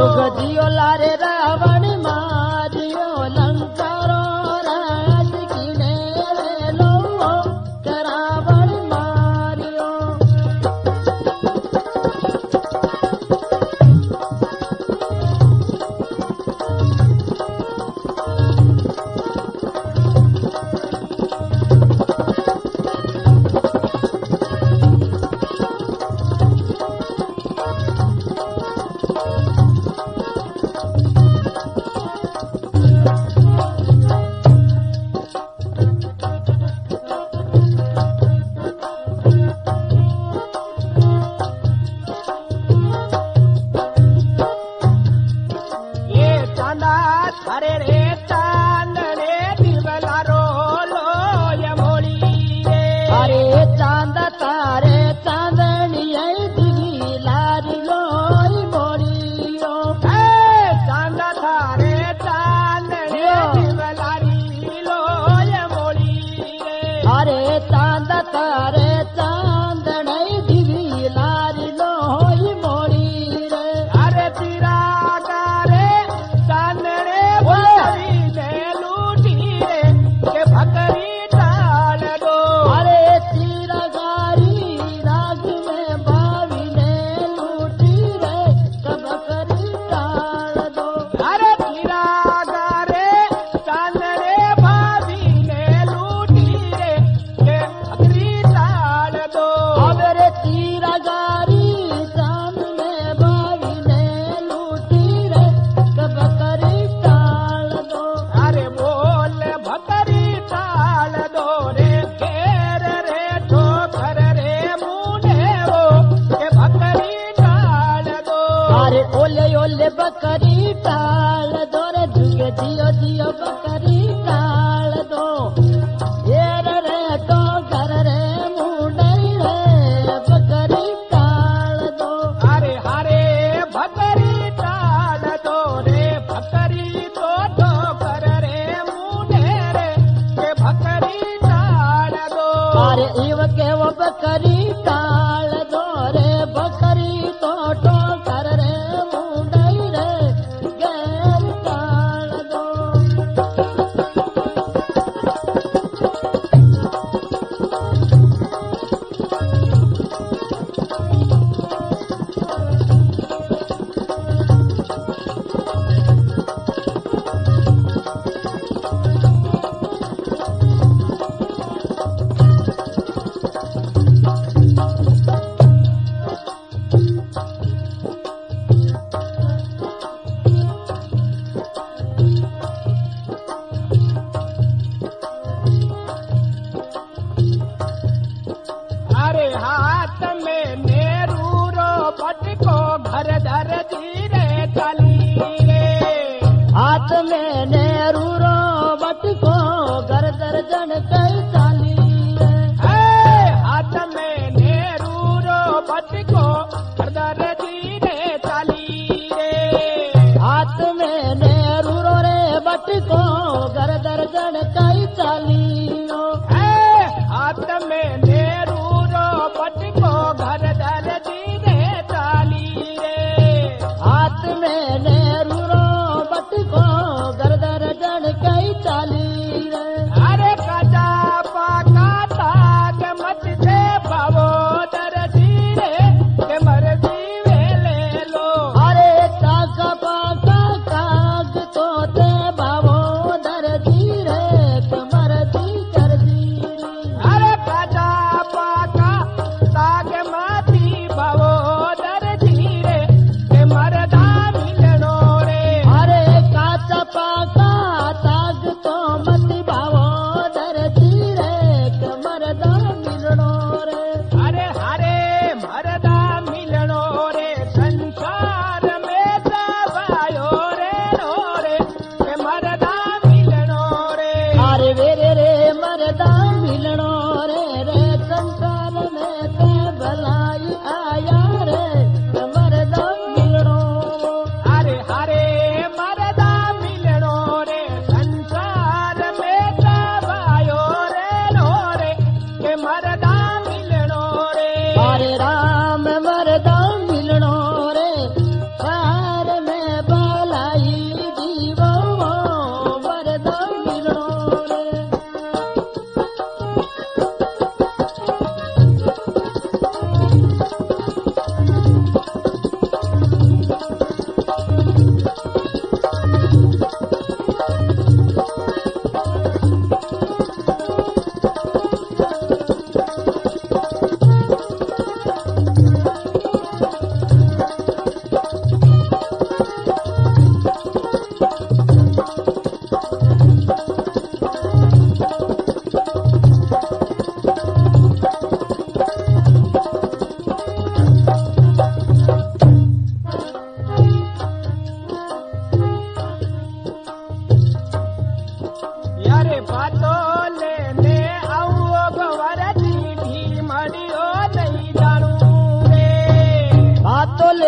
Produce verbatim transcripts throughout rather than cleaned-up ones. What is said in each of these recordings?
जुग जियो लारे रावण मारियो लंकारो राज कीने लो रावण मारियो। बकरी टाल दो रे जुगे जियो जियो बकरी टाल दो ये रे तो घर रे मुंडई रे बकरी टाल दो। अरे हरे बकरी टाल दो रे बकरी तो तो घर रे मुंडे रे के बकरी टाल दो। अरे इव के वो बकरी टाल दो रे बकरी तो तो घर रे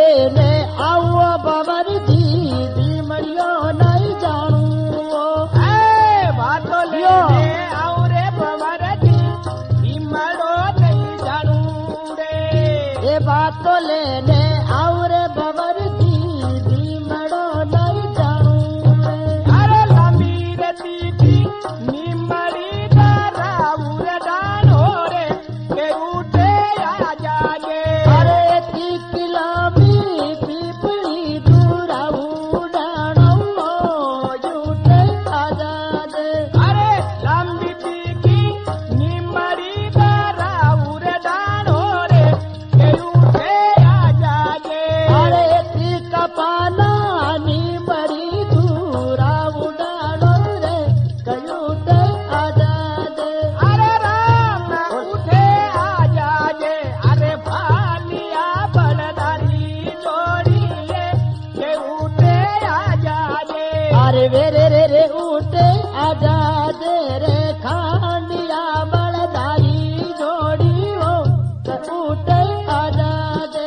लेने आओ बबर जी बीमड़ियो नहीं जानू ए बातो लेने आओ रे बवर जी बीमड़ो नहीं जानू रे ये बात तो लेने आओ रे बबर जी बीमड़ो नहीं जानू अरे लंबी रती थी निमड़ी राउर डानो रे के उठे आ जागे अरे तिकला भी पीपड़ी दूरा उड़ानो झूठे आजाद अरे लंबी थी निमड़ी राउर डानो रे के उठे आ जागे अरे तिका पाना नी बड़ी दूरा उड़ानो रे कयूटे आजाद अरे राम उठे आ जागे अरे भालिया बलदारी जोड़िए के उठे आ जागे अरे वे रे रे रे उठे आजाद रे खांडिया बड़दारी जोड़ी हो तो उठे आजाद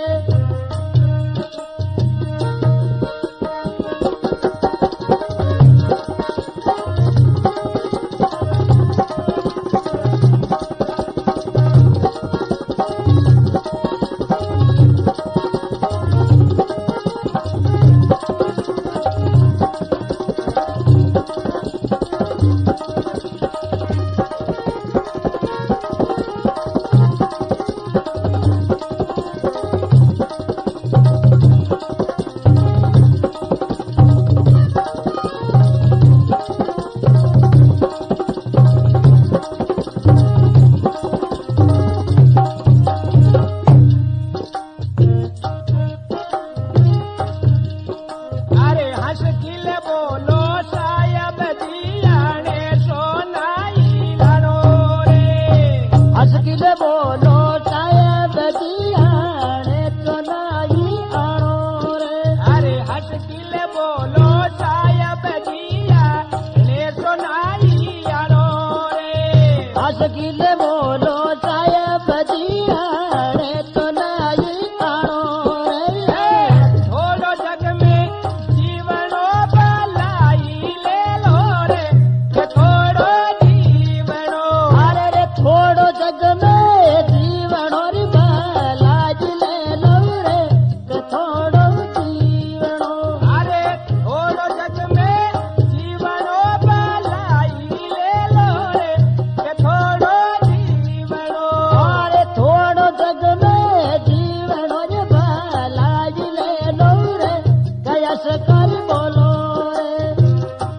अरे हंस किले बोलो सायब दियाने सोनाई लड़ो रे हंस किले बोलो सायब दियाने तो नहीं आनो रे अरे हंस किले बोलो सायब दियाने सोनाई लड़ो रे हंस किले बोलो सायब दियाने तो नहीं आनो रे थोड़ो जग में जीवनो भलाई ले लो रे के थोड़ो जीवनो अरे रे थोड़ो जग में जीवन और लाज ले लो रे के थोड़ो जीवनो अरे थोड़ो जग में जीवनो भलाई ले लो रे के थोड़ो जीवनो अरे थोड़ो जग में जीवन और लाज ले लो रे कयस कर बोलो रे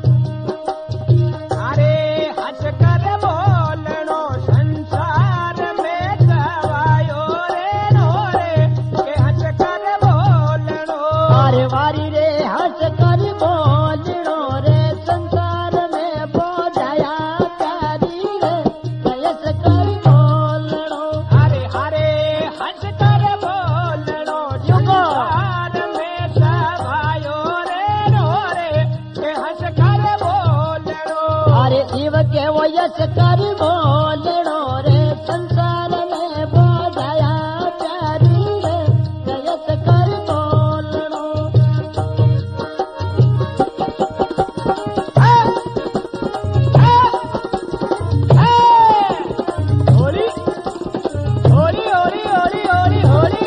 अरे हंस कर बोलनो संसार में गवायो रे नो रे के हंस कर बोलनो अरे वारी रे हंस कर बोलनो रे संसार में बोझाया प्यारी रे कयस कर बोलनो अरे हरे हंस कर बोलनो संसार में सभायो रे नो रे के हंस कर बोलनो अरे जीव के वयस कर बोलनो रे संसार में बोझाया प्यारी रे कयस कर बोलनो होरी होरी होरी होरी होरी होरी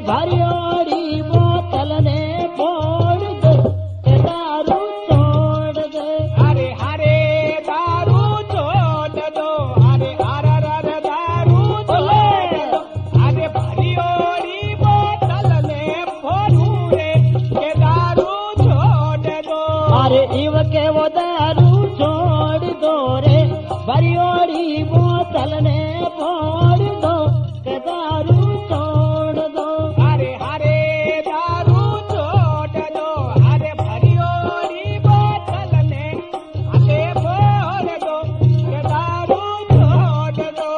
भरियोड़ी बोतल ने फोड़ दे के दारू छोड़ दे। अरे हरे दारू छोड़ दो, अरे अरे अरे दारू छोड़ दो, अरे भरियोड़ी बोतल ने फोड़ू रे के दारू छोड़ दो। अरे इव के वो दारू छोड़ दो रे भरियोड़ी बोतल ने फोड़ दो के दारू छोड़ दो। अरे हरे दारू छोड़ दो, अरे भरियोड़ी बोतल ने अरे फोड़ दो के दारू छोड़ दो।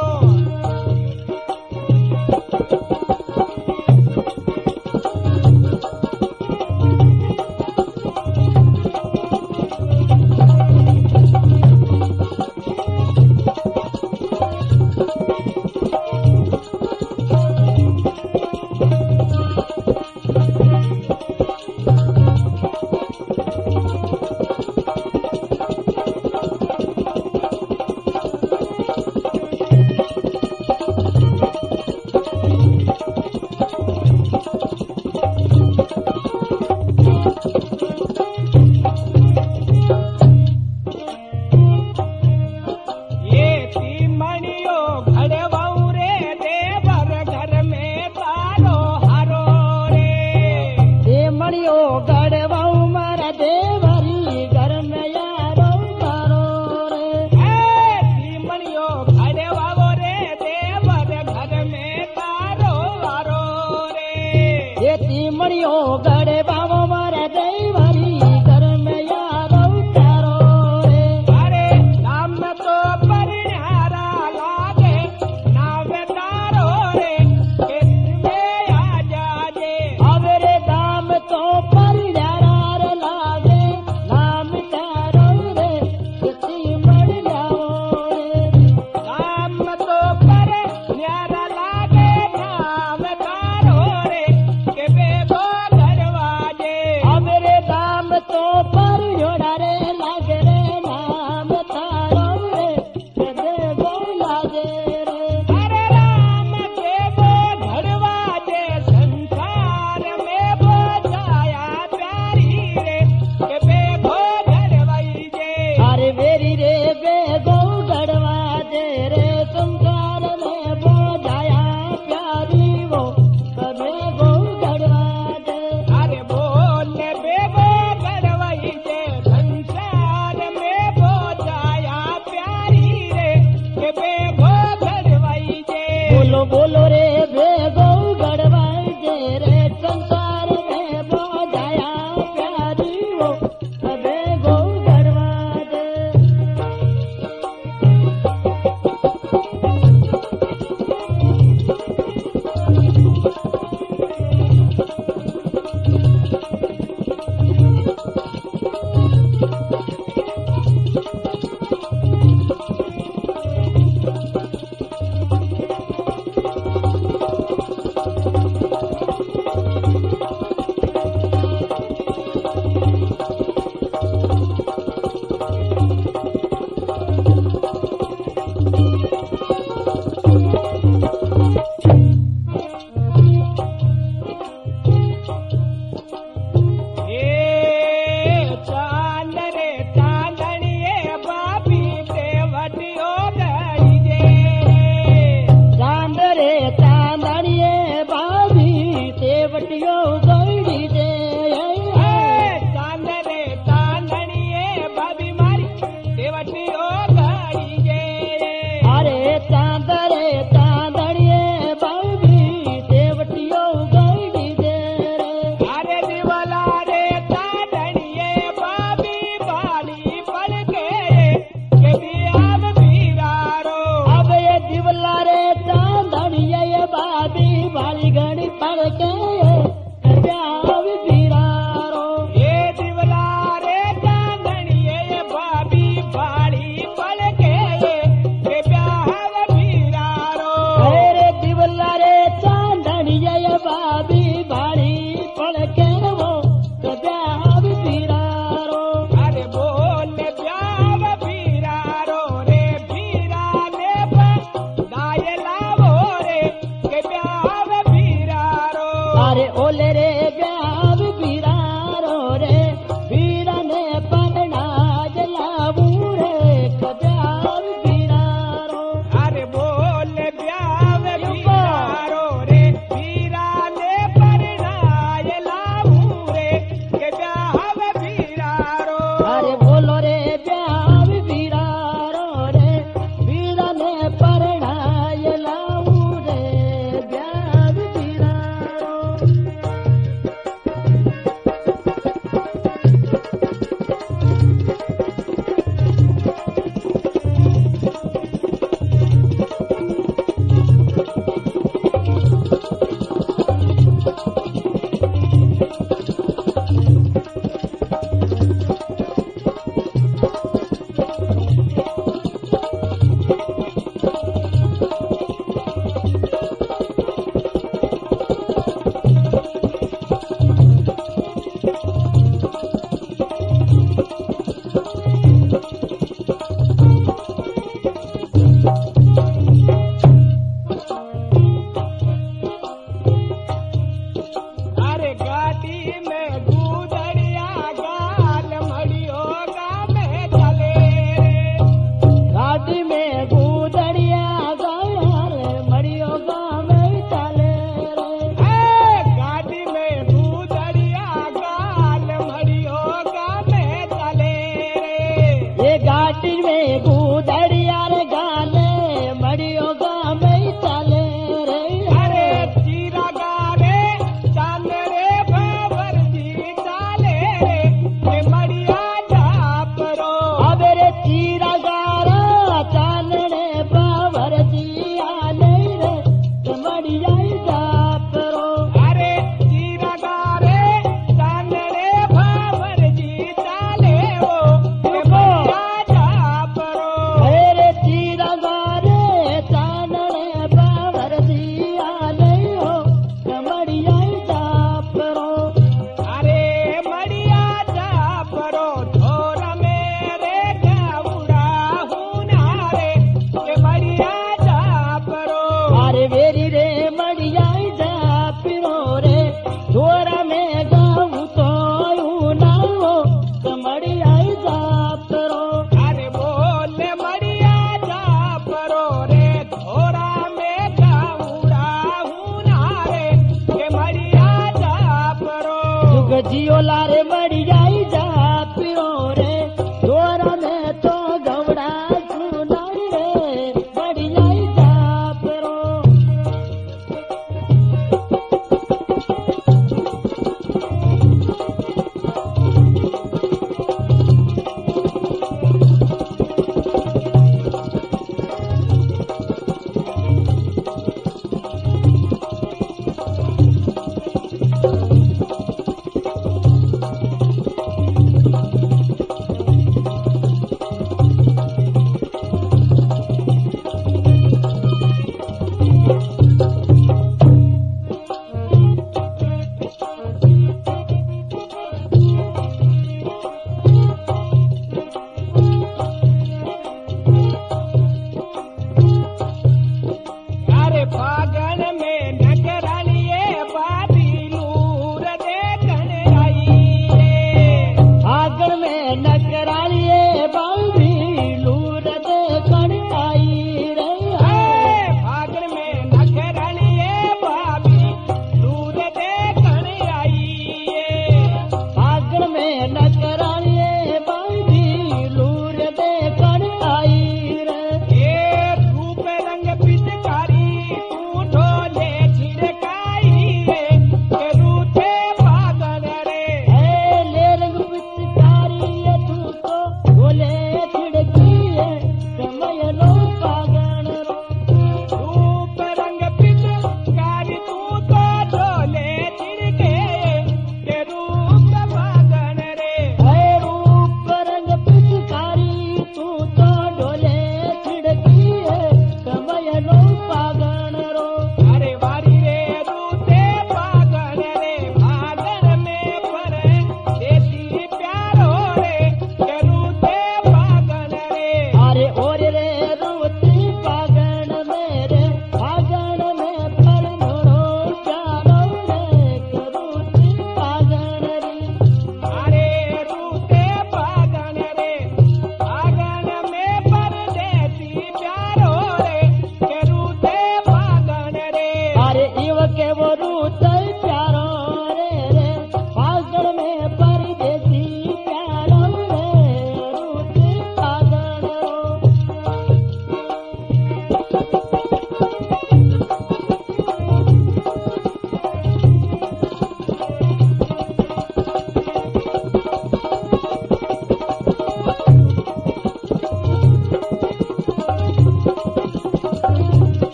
ये तीमणियो घड़वाऊ रे देवर घर में तारो हरो रे। ये मणियो गड़वाऊ मारा देवरी घर में यारो तारो रे। ए तीमणियो घड़वाऊ रे देवर घर में तारो हरो रे। ये तीमणियो गड़वाऊ मारा देवरी घर में यारो तारो रे। अरे नाम तो परिहारा लागे नाम तारो रे कितने आ जाजे। अब रे दाम तो परिहार लागे नाम तारो रे किसी मर जाओ रे। नाम तो पर न्यारा लागे नाम तारो रे के बेगो दरवाजे। अब रे दाम तो परिहार रे लागे रे नाम तारो रे के देगो लागे रे। अरे राम के वो दरवाजे संसार में बोझाया प्यारी रे के बेगो दरवाजे। अरे मेरी रे बेगो गड़वा दे रे संसार में बोझाया प्यारी वो कबे गो गड़वा दे। अरे बोल बेगो गड़वाई से संसार में बोझाया प्यारी रे के बेगो गड़वाई से। बोलो बोलो रे बेगो गड़वा दे रे संसार में बोझाया प्यारी वो